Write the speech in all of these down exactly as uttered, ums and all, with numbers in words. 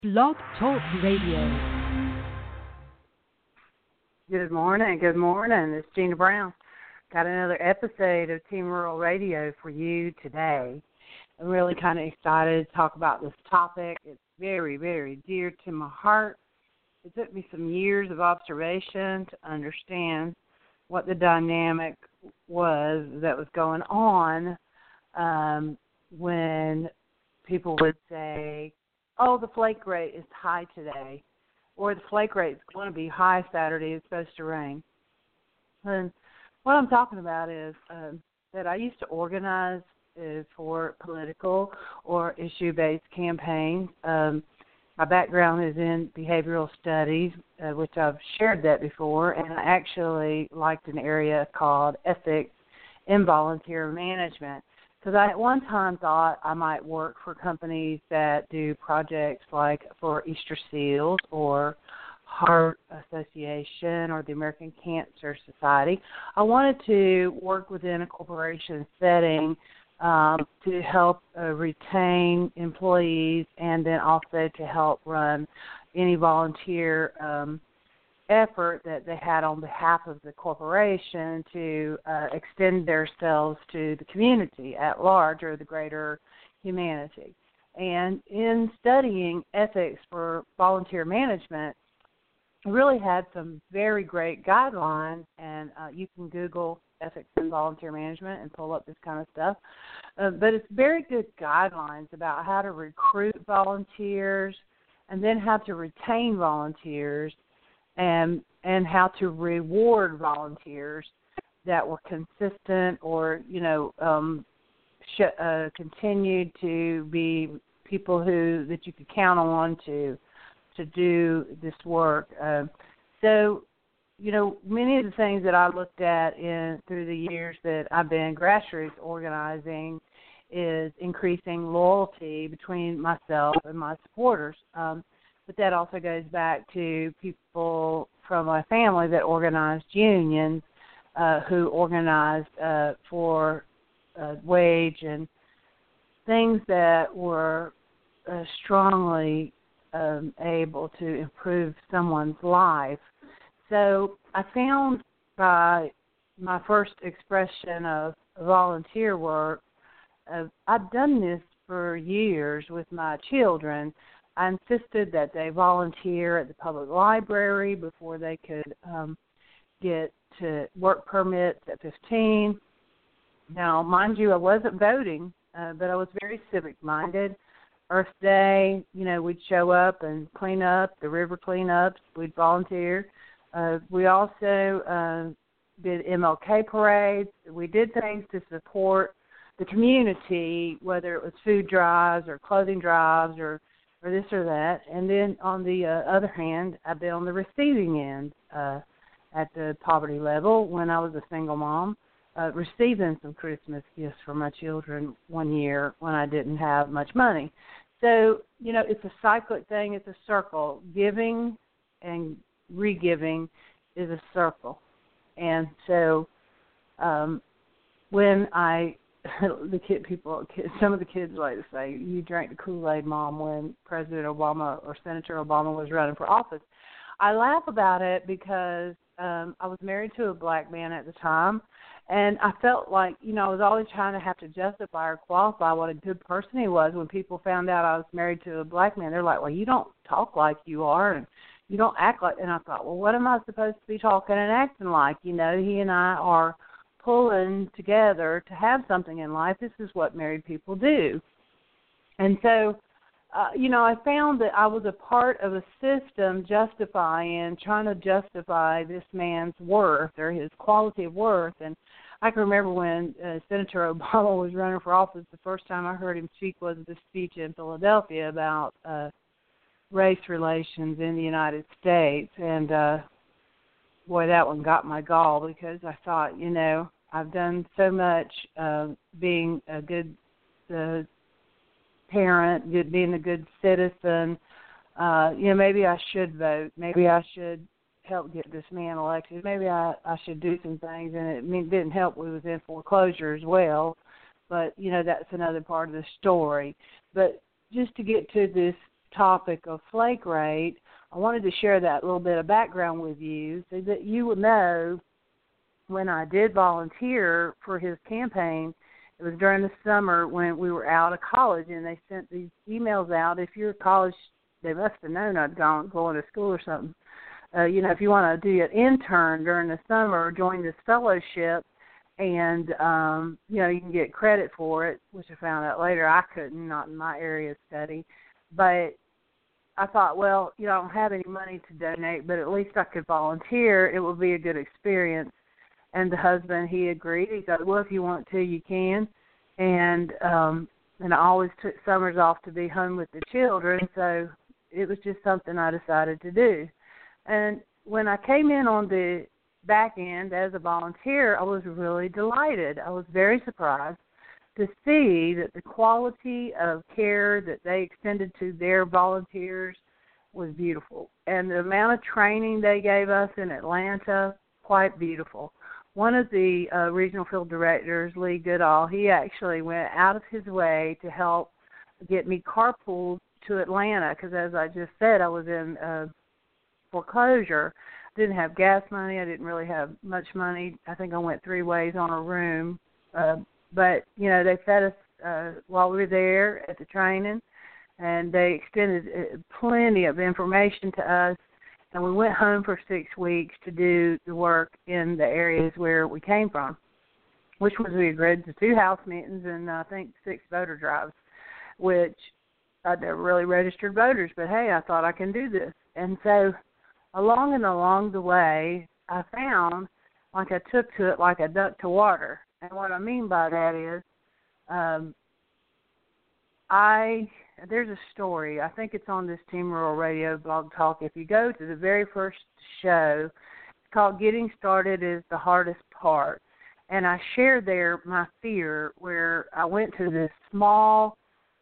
Blog Talk Radio. Good morning, good morning. It's Gina Brown. Got another episode of Team Rural Radio for you today. I'm really kind of excited to talk about this topic. It's very, very dear to my heart. It took me some years of observation to understand what the dynamic was that was going on um, when people would say, oh, the flake rate is high today, or the flake rate is going to be high Saturday, it's supposed to rain. And what I'm talking about is um, that I used to organize uh, for political or issue-based campaigns. Um, my background is in behavioral studies, uh, which I've shared that before, and I actually liked an area called ethics in volunteer management. Because I at one time thought I might work for companies that do projects like for Easter Seals or Heart Association or the American Cancer Society. I wanted to work within a corporation setting um, to help uh, retain employees and then also to help run any volunteer um effort that they had on behalf of the corporation to uh, extend themselves to the community at large or the greater humanity. And in studying ethics for volunteer management, I really had some very great guidelines, and uh, you can Google ethics in volunteer management and pull up this kind of stuff. Uh, but it's very good guidelines about how to recruit volunteers and then how to retain volunteers, and and how to reward volunteers that were consistent or, you know, um, sh- uh, continued to be people who that you could count on to to do this work. Uh, so, you know, many of the things that I looked at in through the years that I've been grassroots organizing is increasing loyalty between myself and my supporters. Um, But that also goes back to people from my family that organized unions, uh, who organized uh, for uh, wage and things that were uh, strongly um, able to improve someone's life. So I found by my first expression of volunteer work, uh, I've done this for years with my children. I insisted that they volunteer at the public library before they could um, get to work permits at fifteen. Now, mind you, I wasn't voting, uh, but I was very civic-minded. Earth Day, you know, we'd show up and clean up, the river cleanups, we'd volunteer. Uh, we also uh, did M L K parades. We did things to support the community, whether it was food drives or clothing drives or or this or that. And then on the uh, other hand, I've been on the receiving end uh, at the poverty level when I was a single mom, uh, receiving some Christmas gifts for my children one year when I didn't have much money. So, you know, it's a cyclic thing. It's a circle. Giving and re-giving is a circle. And so um, when I the kid people, some of the kids like to say, you drank the Kool-Aid, Mom, when President Obama or Senator Obama was running for office. I laugh about it because um, I was married to a black man at the time, and I felt like, you know, I was always trying to have to justify or qualify what a good person he was. When people found out I was married to a black man, they're like, well, you don't talk like you are, and you don't act like, and I thought, well, what am I supposed to be talking and acting like? You know, he and I are pulling together to have something in life. This is what married people do. And so, uh, you know, I found that I was a part of a system justifying, trying to justify this man's worth or his quality of worth. And I can remember when uh, Senator Obama was running for office, the first time I heard him speak was the speech in Philadelphia about uh, race relations in the United States. And, uh, boy, that one got my gall because I thought, you know, I've done so much uh, being a good uh, parent, good, being a good citizen. Uh, you know, maybe I should vote. Maybe I should help get this man elected. Maybe I, I should do some things. And it mean, didn't help. We was in foreclosure as well. But, you know, that's another part of the story. But just to get to this topic of flake rate, I wanted to share that little bit of background with you so that you would know when I did volunteer for his campaign. It was during the summer when we were out of college, and they sent these emails out. If you're college, they must have known I'd gone going to school or something. Uh, you know, if you want to do an intern during the summer, join this fellowship, and, um, you know, you can get credit for it, which I found out later I couldn't, not in my area of study. But I thought, well, you know, I don't have any money to donate, but at least I could volunteer. It would be a good experience. And the husband, he agreed. He said, well, if you want to, you can. And um, and I always took summers off to be home with the children, so it was just something I decided to do. And when I came in on the back end as a volunteer, I was really delighted. I was very surprised to see that the quality of care that they extended to their volunteers was beautiful. And the amount of training they gave us in Atlanta, quite beautiful. One of the uh, regional field directors, Lee Goodall, he actually went out of his way to help get me carpooled to Atlanta because, as I just said, I was in uh, foreclosure. Didn't have gas money. I didn't really have much money. I think I went three ways on a room. Uh, but, you know, they fed us uh, while we were there at the training, and they extended uh, plenty of information to us. And we went home for six weeks to do the work in the areas where we came from, which was we agreed to two house meetings and uh, I think six voter drives, which I'd never really registered voters, but hey, I thought I can do this. And so along and along the way, I found like I took to it like a duck to water. And what I mean by that is um, I... there's a story. I think it's on this Team Rural Radio blog talk. If you go to the very first show, it's called Getting Started is the Hardest Part. And I shared there my fear where I went to this small,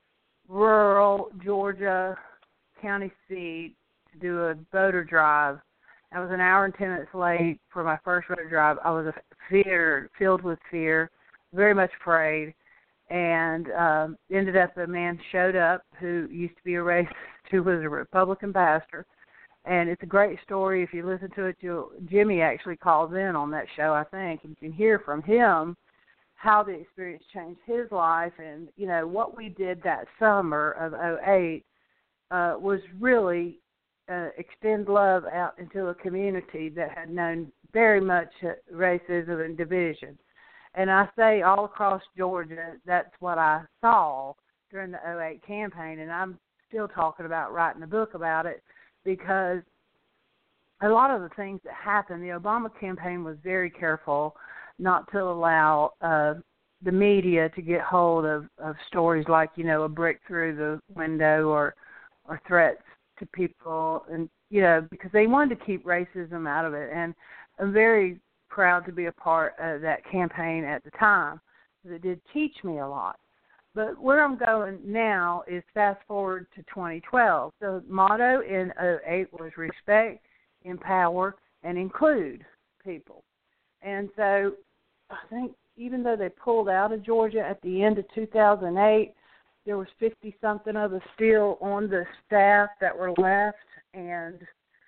rural Georgia county seat to do a voter drive. I was an hour and ten minutes late for my first voter drive. I was fear, filled with fear, very much afraid. And um, ended up a man showed up who used to be a racist, who was a Republican pastor. And it's a great story. If you listen to it, you'll, Jimmy actually calls in on that show, I think. And you can hear from him how the experience changed his life. And, you know, what we did that summer of oh eight uh, was really uh, extend love out into a community that had known very much racism and division. And I say all across Georgia, that's what I saw during the oh eight campaign, and I'm still talking about writing a book about it because a lot of the things that happened, the Obama campaign was very careful not to allow uh, the media to get hold of, of stories like, you know, a brick through the window or, or threats to people, and, you know, because they wanted to keep racism out of it. And I'm very proud to be a part of that campaign at the time, because it did teach me a lot. But where I'm going now is fast forward to twenty twelve. The motto in oh eight was respect, empower, and include people. And so I think even though they pulled out of Georgia at the end of two thousand eight, there was fifty-something of us still on the staff that were left, and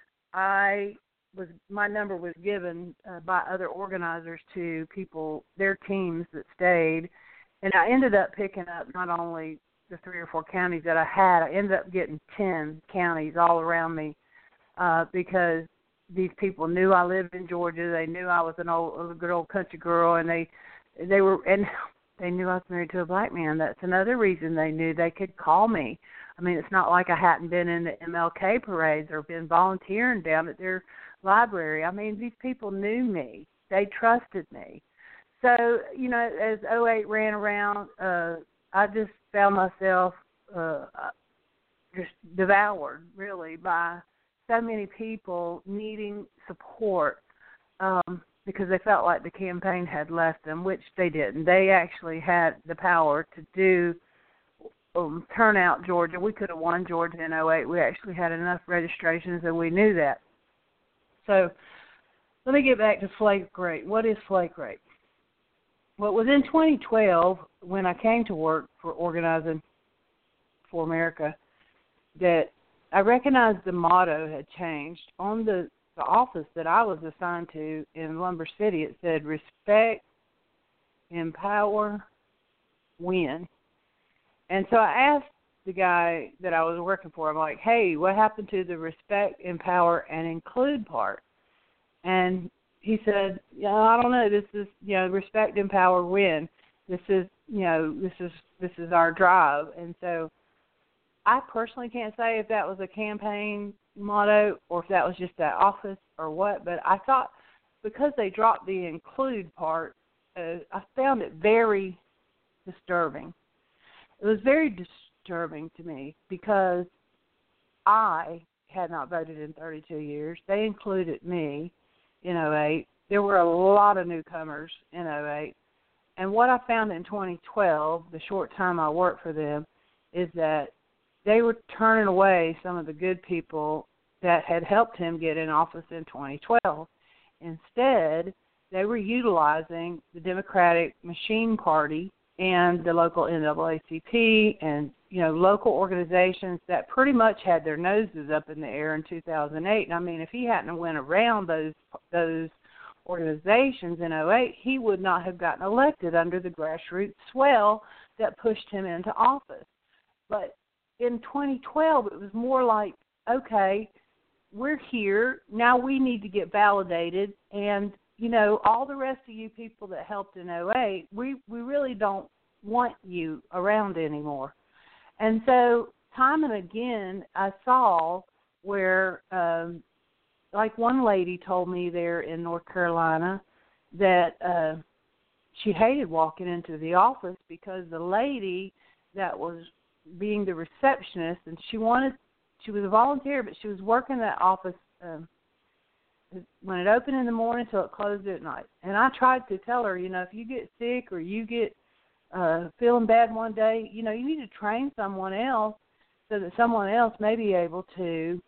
I was my number was given uh, by other organizers to people, their teams that stayed, and I ended up picking up not only the three or four counties that I had, I ended up getting ten counties all around me uh, because these people knew I lived in Georgia. They knew I was an old, a good old country girl, and they they were and they knew I was married to a black man. That's another reason they knew they could call me. I mean, it's not like I hadn't been in the M L K parades or been volunteering down at their library. I mean, these people knew me. They trusted me. So, you know, as oh eight ran around, uh, I just found myself uh, just devoured, really, by so many people needing support um, because they felt like the campaign had left them, which they didn't. They actually had the power to do um, turn out Georgia. We could have won Georgia in oh eight. We actually had enough registrations, and we knew that. So let me get back to flake rate. What is flake rate? Well, it was in twenty twelve when I came to work for Organizing for America. that I recognized the motto had changed. On the, the office that I was assigned to in Lumber City, it said respect, empower, win. And so I asked the guy that I was working for, I'm like, hey, what happened to the respect, empower, and include part? And he said, yeah, I don't know. This is, you know, respect, empower, win. This is, you know, this is this is our drive. And so I personally can't say if that was a campaign motto or if that was just that office or what, but I thought because they dropped the include part, uh, I found it very disturbing. It was very disturbing to me because I had not voted in thirty-two years. They included me in oh eight. There were a lot of newcomers in oh eight. And what I found in twenty twelve, the short time I worked for them, is that they were turning away some of the good people that had helped him get in office in twenty twelve. Instead, they were utilizing the Democratic Machine Party and the local N double A C P and, you know, local organizations that pretty much had their noses up in the air in two thousand eight. And I mean, if he hadn't went around those those organizations in oh eight, he would not have gotten elected under the grassroots swell that pushed him into office. But in twenty twelve, it was more like, okay, we're here, now we need to get validated, and, you know, all the rest of you people that helped in oh eight, we, we really don't want you around anymore. And so time and again, I saw where, um, like one lady told me there in North Carolina that uh, she hated walking into the office because the lady that was being the receptionist, and she wanted, she was a volunteer, but she was working that office um, when it opened in the morning till it closed at night. And I tried to tell her, you know, if you get sick or you get uh, feeling bad one day, you know, you need to train someone else so that someone else may be able to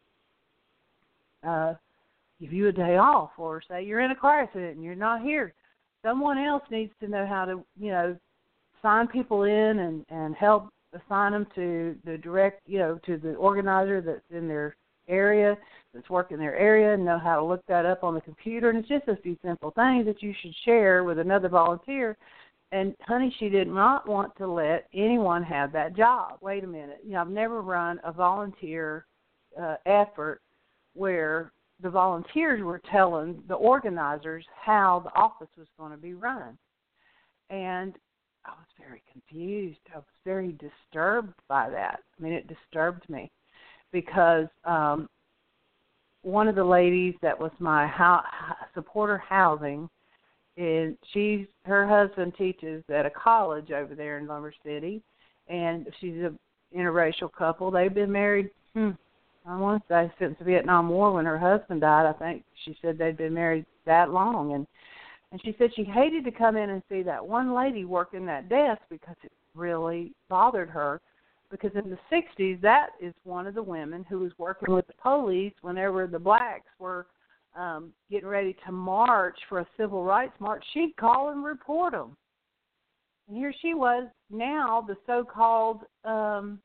uh, give you a day off, or say you're in a car accident and you're not here. Someone else needs to know how to, you know, sign people in and, and help assign them to the direct, you know, to the organizer that's in their area, that's working their area, and know how to look that up on the computer. And it's just a few simple things that you should share with another volunteer. And, honey, she did not want to let anyone have that job. Wait a minute. You know, I've never run a volunteer uh, effort where the volunteers were telling the organizers how the office was going to be run. And I was very confused. I was very disturbed by that. I mean, it disturbed me because um, one of the ladies that was my ho- supporter housing, is she's her husband teaches at a college over there in Lumber City, and she's a interracial couple. They've been married, hmm, I want to say, since the Vietnam War when her husband died. I think she said they'd been married that long, and And she said she hated to come in and see that one lady working that desk because it really bothered her. Because in the sixties, that is one of the women who was working with the police whenever the blacks were um, getting ready to march for a civil rights march. She'd call and report them. And here she was now, the so-called, um,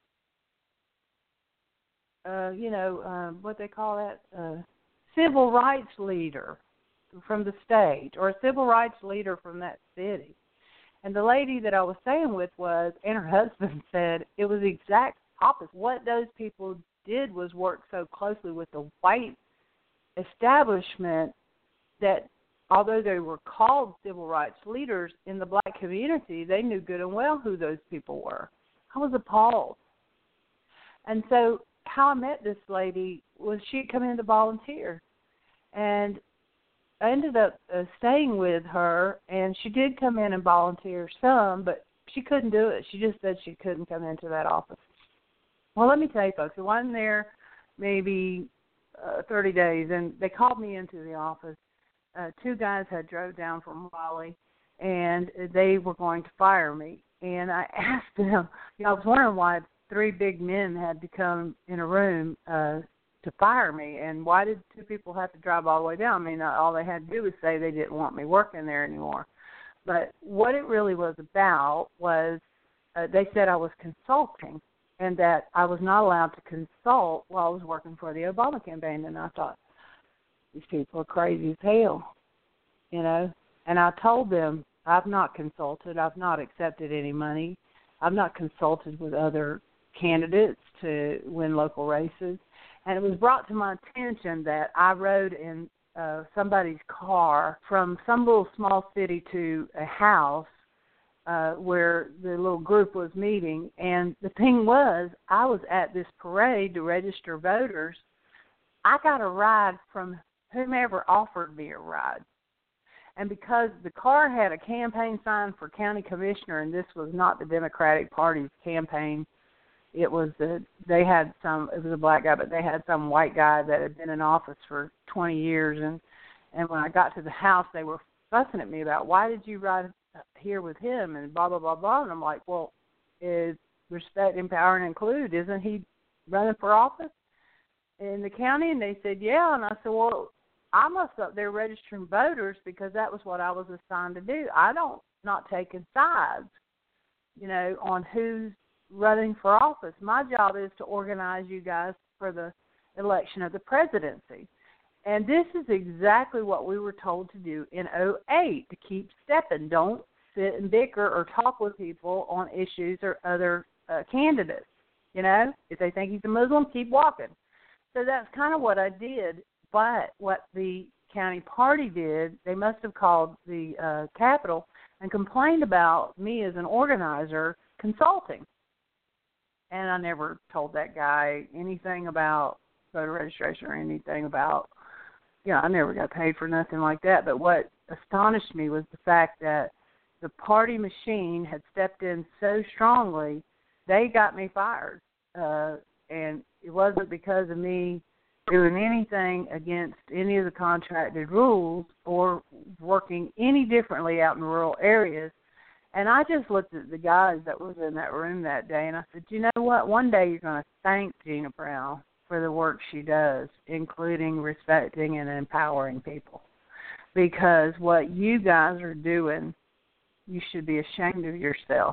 uh, you know, uh, what they call that, uh, civil rights leader from the state, or a civil rights leader from that city. And the lady that I was staying with was, and her husband said, it was the exact opposite. What those people did was work so closely with the white establishment that although they were called civil rights leaders in the black community, they knew good and well who those people were. I was appalled. And so how I met this lady was she'd come in to volunteer. And I ended up uh, staying with her, and she did come in and volunteer some, but she couldn't do it. She just said she couldn't come into that office. Well, let me tell you, folks, I wasn't there maybe uh, thirty days, and they called me into the office. Uh, two guys had drove down from Raleigh, and they were going to fire me. And I asked them, you know, I was wondering why three big men had to come in a room uh to fire me, and why did two people have to drive all the way down? I mean, all they had to do was say they didn't want me working there anymore. But what it really was about was uh, they said I was consulting, and that I was not allowed to consult while I was working for the Obama campaign. And I thought, these people are crazy as hell, you know. And I told them, I've not consulted. I've not accepted any money. I've not consulted with other candidates to win local races. And it was brought to my attention that I rode in uh, somebody's car from some little small city to a house uh, where the little group was meeting. And the thing was, I was at this parade to register voters. I got a ride from whomever offered me a ride. And because the car had a campaign sign for county commissioner, and this was not the Democratic Party's campaign, it was the, they had some, it was a black guy, but they had some white guy that had been in office for twenty years. And, and when I got to the house, they were fussing at me about, why did you ride here with him, and blah, blah, blah, blah. And I'm like, well, is respect, empower, and include, isn't he running for office in the county? And they said, yeah. And I said, well, I must up there registering voters because that was what I was assigned to do. I don't, not taking sides, you know, on who's running for office. My job is to organize you guys for the election of the presidency. And this is exactly what we were told to do in oh eight, to keep stepping. Don't sit and bicker or talk with people on issues or other uh, candidates. You know, if they think he's a Muslim, keep walking. So that's kind of what I did. But what the county party did, they must have called the uh, Capitol and complained about me as an organizer consulting. And I never told that guy anything about voter registration or anything about, you know, I never got paid for nothing like that. But what astonished me was the fact that the party machine had stepped in so strongly, they got me fired. Uh, and it wasn't because of me doing anything against any of the contracted rules or working any differently out in rural areas. And I just looked at the guys that was in that room that day, and I said, you know what, one day you're going to thank Gina Brown for the work she does, including respecting and empowering people. Because what you guys are doing, you should be ashamed of yourself.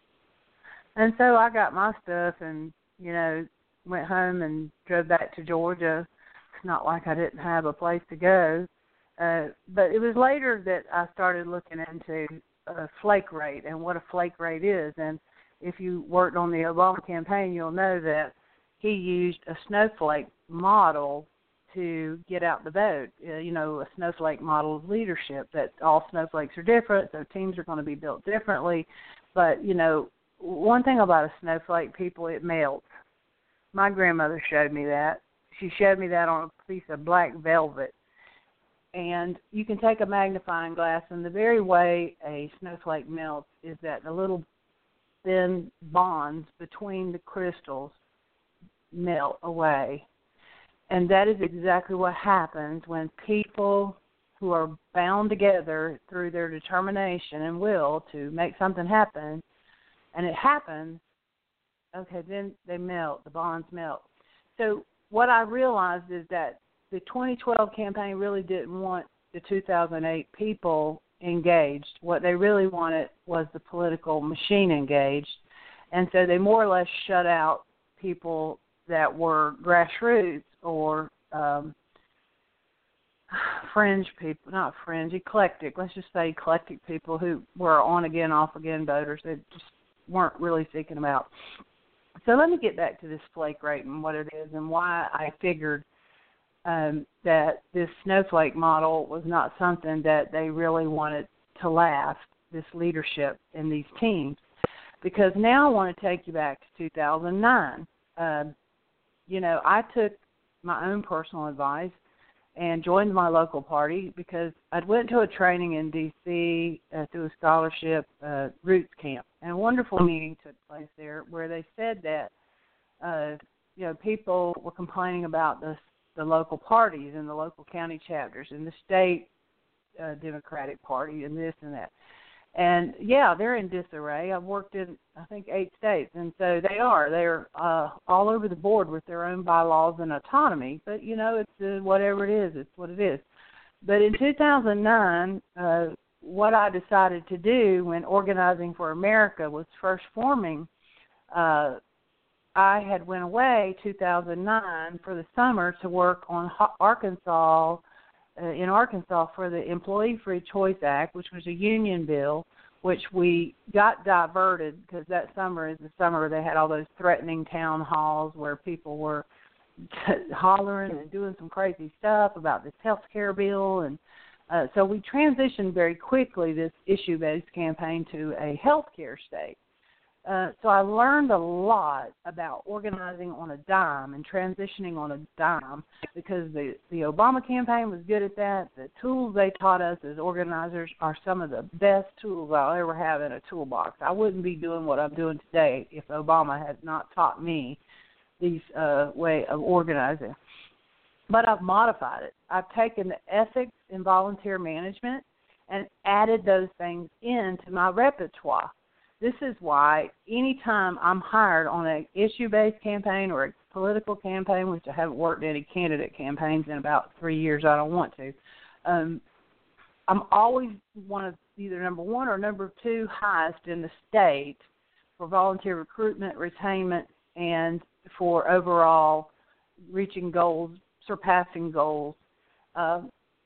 And so I got my stuff and, you know, went home and drove back to Georgia. It's not like I didn't have a place to go. Uh, but it was later that I started looking into a flake rate and what a flake rate is. And if you worked on the Obama campaign, you'll know that he used a snowflake model to get out the vote. Uh, you know, a snowflake model of leadership, that all snowflakes are different, so teams are going to be built differently. But, you know, one thing about a snowflake, people, it melts. My grandmother showed me that. She showed me that on a piece of black velvet. And you can take a magnifying glass, and the very way a snowflake melts is that the little thin bonds between the crystals melt away. And that is exactly what happens when people who are bound together through their determination and will to make something happen, and it happens, okay, then they melt, the bonds melt. So what I realized is that the twenty twelve campaign really didn't want the two thousand eight people engaged. What they really wanted was the political machine engaged. And so they more or less shut out people that were grassroots or um, fringe people, not fringe, eclectic, let's just say eclectic people who were on-again, off-again voters. They just weren't really seeking them out. So let me get back to this flake rate and what it is and why I figured um, that this snowflake model was not something that they really wanted to last, this leadership in these teams. Because now I want to take you back to two thousand nine. Uh, you know, I took my own personal advice and joined my local party because I went to a training in D C uh, through a scholarship uh, roots camp. And a wonderful meeting took place there where they said that, uh, you know, people were complaining about the, the local parties and the local county chapters and the state uh, Democratic Party and this and that. And, yeah, they're in disarray. I've worked in, I think, eight states, and so they are. They're uh, all over the board with their own bylaws and autonomy. But, you know, it's uh, whatever it is, it's what it is. But in two thousand nine, uh, what I decided to do when Organizing for America was first forming, uh, I had went away two thousand nine for the summer to work on Arkansas, uh, in Arkansas for the Employee Free Choice Act, which was a union bill, which we got diverted because that summer is the summer they had all those threatening town halls where people were hollering and doing some crazy stuff about this health care bill. And uh, so we transitioned very quickly this issue-based campaign to a health care state. Uh, so I learned a lot about organizing on a dime and transitioning on a dime because the, the Obama campaign was good at that. The tools they taught us as organizers are some of the best tools I'll ever have in a toolbox. I wouldn't be doing what I'm doing today if Obama had not taught me these uh, way of organizing. But I've modified it. I've taken the ethics in volunteer management and added those things into my repertoire. This is why anytime I'm hired on an issue-based campaign or a political campaign, which I haven't worked any candidate campaigns in about three years, I don't want to, um, I'm always one of either number one or number two highest in the state for volunteer recruitment, retainment, and for overall reaching goals, surpassing goals. Uh,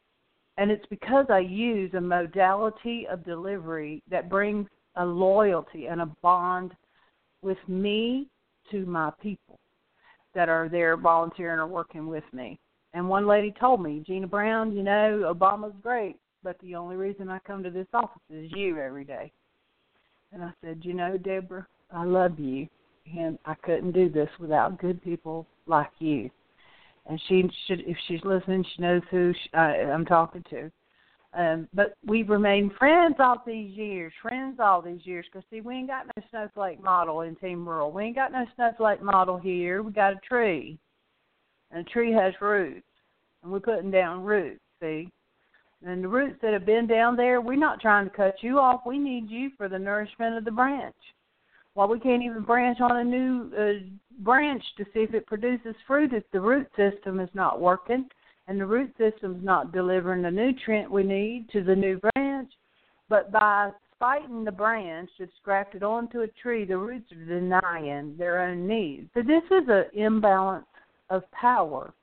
and it's because I use a modality of delivery that brings a loyalty and a bond with me to my people that are there volunteering or working with me. And one lady told me, Gina Brown, you know, Obama's great, but the only reason I come to this office is you every day. And I said, you know, Deborah, I love you, and I couldn't do this without good people like you. And she should, if she's listening, she knows who she, uh, I'm talking to. Um, but we've remained friends all these years, friends all these years, because, see, we ain't got no snowflake model in Team Rural. We ain't got no snowflake model here. We got a tree, and a tree has roots, and we're putting down roots, see. And the roots that have been down there, we're not trying to cut you off. We need you for the nourishment of the branch. Well, we can't even branch on a new uh, branch to see if it produces fruit if the root system is not working. And the root system's not delivering the nutrient we need to the new branch. But by spiting the branch that's grafted onto a tree, the roots are denying their own needs. So this is an imbalance of power.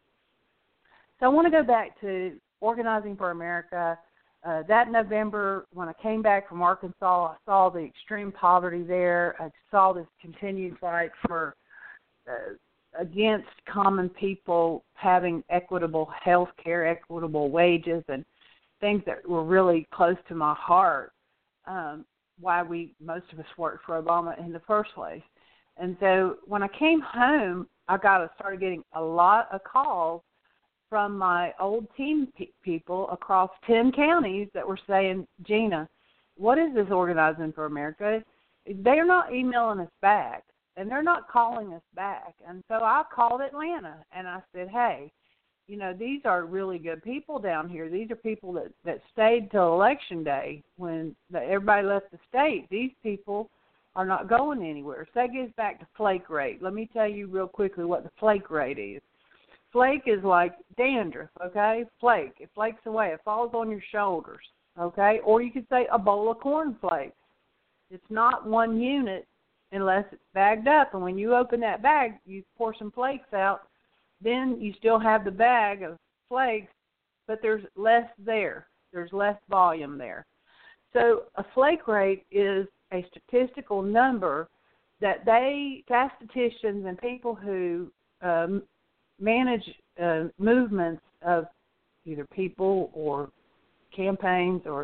So I want to go back to Organizing for America. Uh, that November, when I came back from Arkansas, I saw the extreme poverty there. I saw this continued fight for uh, against common people having equitable health care, equitable wages, and things that were really close to my heart, um, why we, most of us worked for Obama in the first place. And so when I came home, I got started getting a lot of calls from my old team pe- people across ten counties that were saying, Gina, what is this Organizing for America? They're not emailing us back. And they're not calling us back. And so I called Atlanta, and I said, hey, you know, these are really good people down here. These are people that, that stayed till Election Day when the, everybody left the state. These people are not going anywhere. So that gets back to flake rate. Let me tell you real quickly what the flake rate is. Flake is like dandruff, okay? Flake. It flakes away. It falls on your shoulders, okay? Or you could say a bowl of cornflakes. It's not one unit unless it's bagged up. And when you open that bag, you pour some flakes out, then you still have the bag of flakes, but there's less there. There's less volume there. So a flake rate is a statistical number that they, statisticians and people who um, manage uh, movements of either people or campaigns or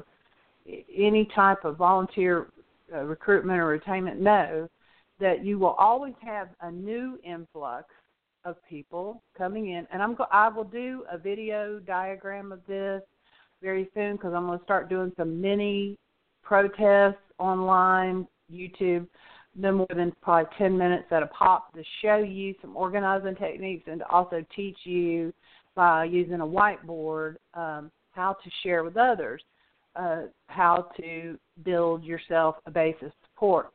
any type of volunteer uh, recruitment or retainment know that you will always have a new influx of people coming in. And I'm go- I will do a video diagram of this very soon because I'm going to start doing some mini protests online, YouTube, no more than probably ten minutes at a pop to show you some organizing techniques and to also teach you by using a whiteboard um, how to share with others, uh, how to build yourself a base of support.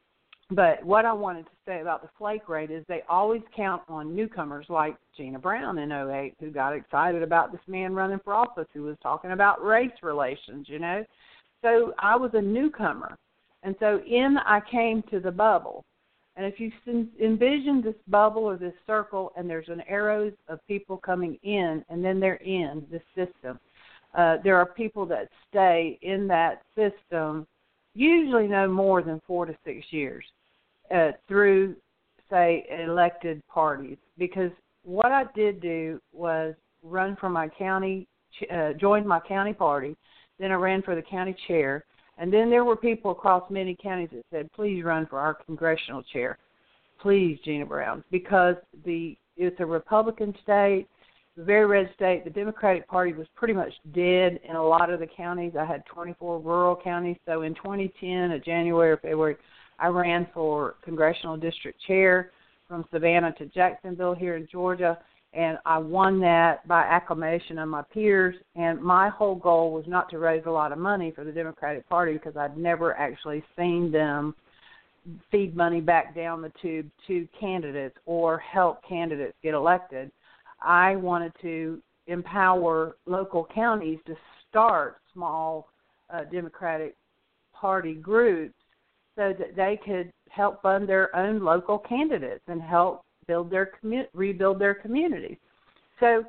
But what I wanted to say about the flake rate is they always count on newcomers like Gina Brown in oh eight, who got excited about this man running for office who was talking about race relations, you know. So I was a newcomer. And so in I came to the bubble. And if you envision this bubble or this circle, and there's an arrows of people coming in, and then they're in this system, uh, there are people that stay in that system usually no more than four to six years uh, through, say, elected parties. Because what I did do was run for my county, uh, joined my county party, then I ran for the county chair, and then there were people across many counties that said, please run for our congressional chair. Please, Gina Brown, because the it's a Republican state, a very red state. The Democratic Party was pretty much dead in a lot of the counties. I had twenty-four rural counties. So in twenty ten, in January or February, I ran for congressional district chair from Savannah to Jacksonville here in Georgia. And I won that by acclamation of my peers. And my whole goal was not to raise a lot of money for the Democratic Party, because I'd never actually seen them feed money back down the tube to candidates or help candidates get elected. I wanted to empower local counties to start small uh, Democratic Party groups so that they could help fund their own local candidates and help build their commu- rebuild their communities. So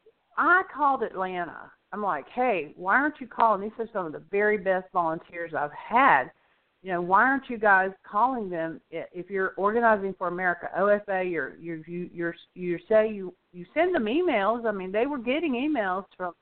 I called Atlanta. I'm like, hey, why aren't you calling? These are some of the very best volunteers I've had. You know, why aren't you guys calling them? If you're Organizing for America, O F A, you're, you're, you you're, you say you, you send them emails. I mean, they were getting emails from,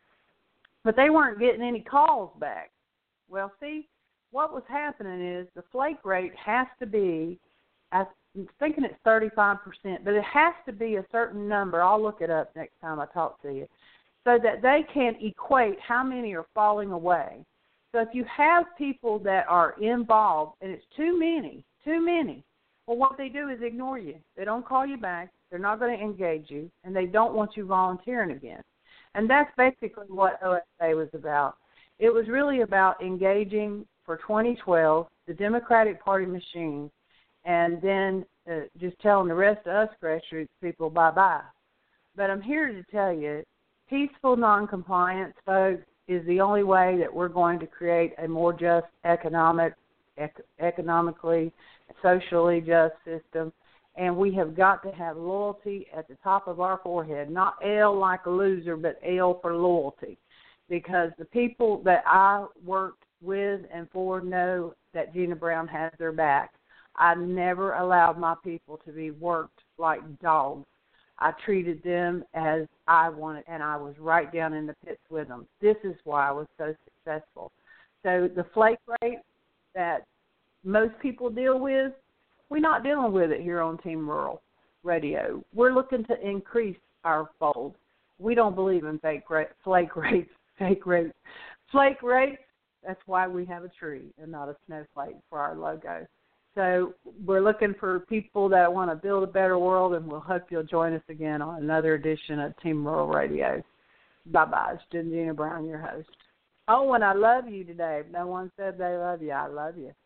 but they weren't getting any calls back. Well, see, what was happening is the flake rate has to be, I I'm thinking it's thirty-five percent, but it has to be a certain number. I'll look it up next time I talk to you, so that they can equate how many are falling away. So if you have people that are involved, and it's too many, too many, well, what they do is ignore you. They don't call you back. They're not going to engage you, and they don't want you volunteering again. And that's basically what O S A was about. It was really about engaging for twenty twelve the Democratic Party machine, and then uh, just telling the rest of us grassroots people bye-bye. But I'm here to tell you, peaceful noncompliance, folks, is the only way that we're going to create a more just economic, ec- economically, socially just system. And we have got to have loyalty at the top of our forehead, not L like a loser, but L for loyalty. Because the people that I worked with and for know that Gina Brown has their back. I never allowed my people to be worked like dogs. I treated them as I wanted, and I was right down in the pits with them. This is why I was so successful. So the flake rate that most people deal with, we're not dealing with it here on Team Rural Radio. We're looking to increase our fold. We don't believe in fake rate, flake rates, fake rates. Flake rates, that's why we have a tree and not a snowflake for our logo. So we're looking for people that want to build a better world, and we'll hope you'll join us again on another edition of Team Rural Radio. Bye-bye. It's Gina Brown, your host. Oh, and I love you today. If no one said they love you, I love you.